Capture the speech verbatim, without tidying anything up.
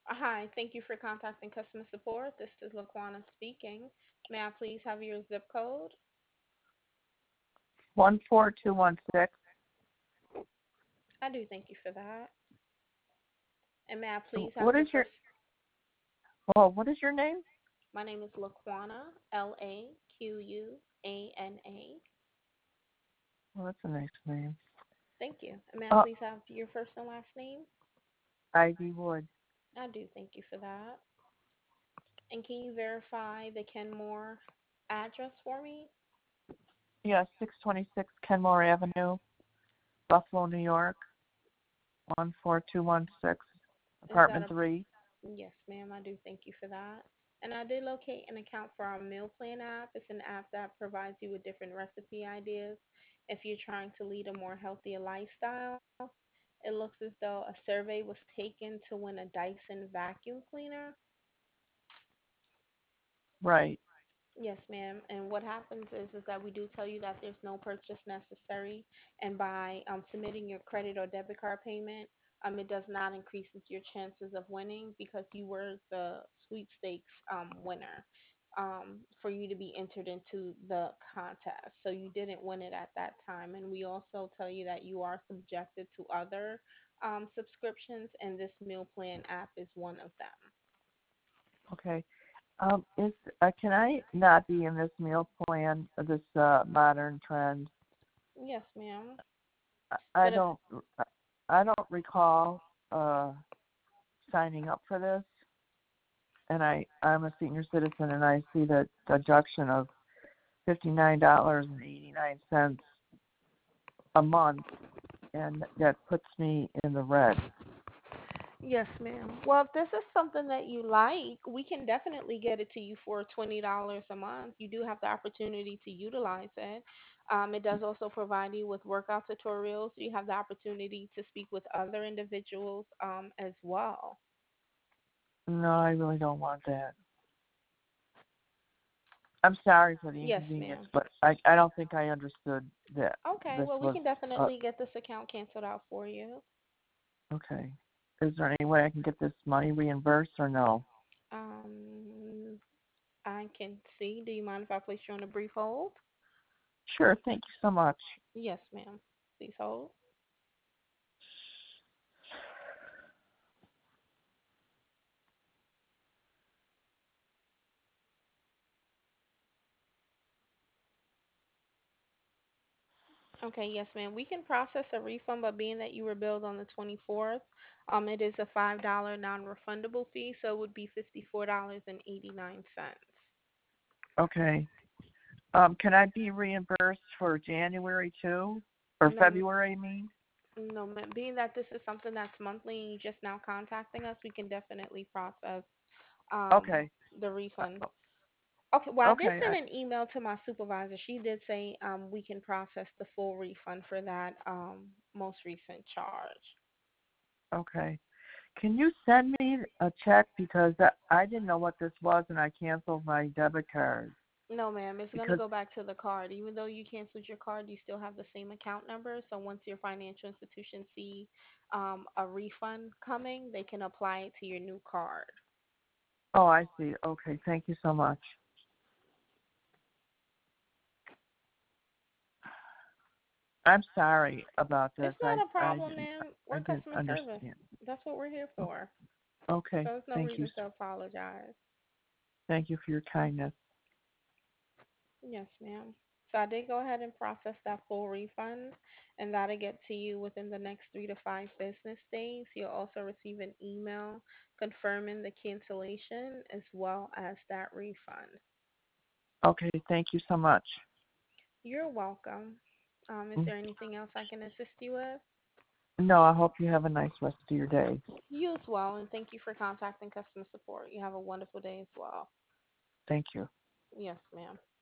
Hi, thank you for contacting customer support. This is Laquana speaking. May I please have your zip code? One four two one six. I do thank you for that. And may I please have What your is your first? well? What is your name? My name is Laquana, L A Q U A N A. Well, that's a nice name. Thank you. And may I Uh, please have your first and last name? Ivy Wood. I do thank you for that. And can you verify the Kenmore address for me? Yeah, six twenty six Kenmore Avenue, Buffalo, New York. One four two one six, Is that apartment a three. Yes, ma'am. I do thank you for that. And I did locate an account for our meal plan app. It's an app that provides you with different recipe ideas if you're trying to lead a more healthier lifestyle. It looks as though a survey was taken to win a Dyson vacuum cleaner. Right. Yes, ma'am. And what happens is is that we do tell you that there's no purchase necessary, and by um, submitting your credit or debit card payment, um, it does not increase your chances of winning because you were the sweepstakes um, winner um, for you to be entered into the contest. So you didn't win it at that time, and we also tell you that you are subjected to other um, subscriptions, and this meal plan app is one of them. Okay. Um, is uh, can I not be in this meal plan? uh, This uh, modern trend. Yes, ma'am. I, I But if don't. I don't recall uh, signing up for this, and I I'm a senior citizen, and I see the deduction of fifty nine dollars and eighty nine cents a month, and that puts me in the red. Yes, ma'am. Well, if this is something that you like, we can definitely get it to you for twenty dollars a month. You do have the opportunity to utilize it. Um, it does also provide you with workout tutorials. You have the opportunity to speak with other individuals um, as well. No, I really don't want that. I'm sorry for the Yes, inconvenience, ma'am. but I I don't think I understood that Okay, this well, we was can uh, definitely get this account canceled out for you. okay. Is there any way I can get this money reimbursed or no? Um, I can see. Do you mind if I place you on a brief hold? Sure, thank you so much. Yes, ma'am. Please hold. Okay, yes, ma'am. We can process a refund, but being that you were billed on the twenty-fourth, um, it is a five dollars non-refundable fee, so it would be fifty-four dollars and eighty-nine cents. Okay. Um, can I be reimbursed for January too, or No, February? I mean. no, ma'am. Being that this is something that's monthly and you just now contacting us, we can definitely process um Okay. the Uh, refund. Okay, well, I did okay. send I, an email to my supervisor. She did say um we can process the full refund for that um most recent charge. okay. Can you send me a check because that, I didn't know what this was and I canceled my debit card No, ma'am. It's going to because go back to the card. Even though you canceled your card, you still have the same account number. So once your financial institution see um, a refund coming, they can apply it to your new card. oh I see. Okay. Thank you so much. I'm sorry about this. It's I not a I problem, didn't ma'am. I We're didn't customer service. understand. That's what we're here O- for. Okay. So there's no Thank you. reason to apologize. Thank you for your kindness. Yes, ma'am. So I did go ahead and process that full refund, and that'll get to you within the next three to five business days. You'll also receive an email confirming the cancellation as well as that refund. Okay. Thank you so much. You're welcome. Um, is Mm. there anything else I can assist you with? No, I hope you have a nice rest of your day. You as well, and thank you for contacting customer support. You have a wonderful day as well. Thank you. Yes, ma'am.